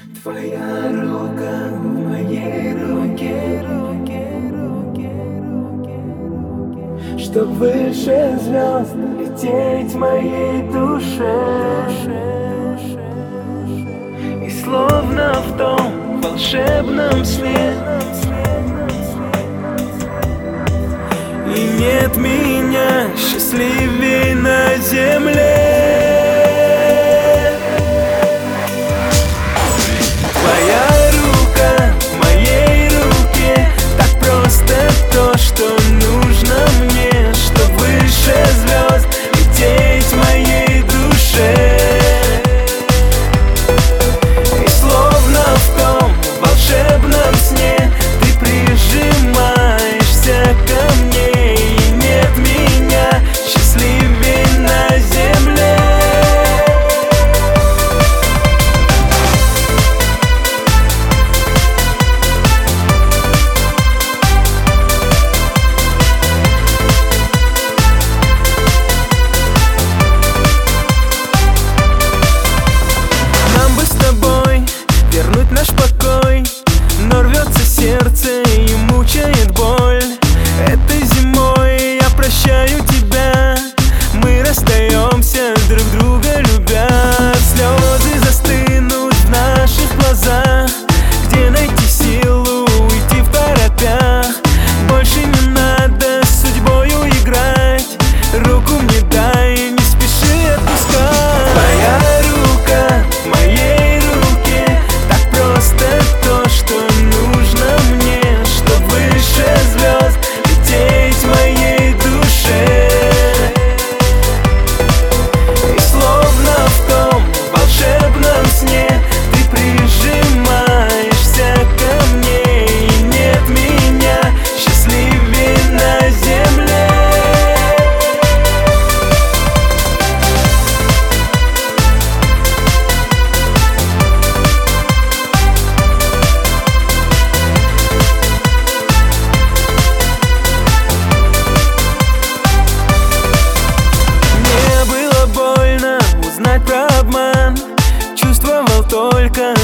Твоя рука в моей руке, чтоб выше звезд лететь в моей душе. И словно в том волшебном сне и нет меня счастливей на земле. Твоя рука в моей руке, так просто то, что нужно мне, чтоб выше звезд лететь в моей душе. И словно в том волшебном сне ты прижимаешься ко мне, и нет меня счастливей на земле. Вернуть наш покой, но рвется сердце и мучает боль. Этой зимой я прощаю тебя, мы расстаемся, друг друга любя. Слезы застынут в наших глазах, где найти силу уйти в торопях. Больше не надо с судьбою играть, руку мне дай, не спеши отпускать. Твоя рука в моей руке, просто то, что нужно мне, чтоб выше звезд лететь в моей душе. И словно в том волшебном сне ты прижимаешься ко мне, и нет меня счастливей на земле. Про обман чувствовал только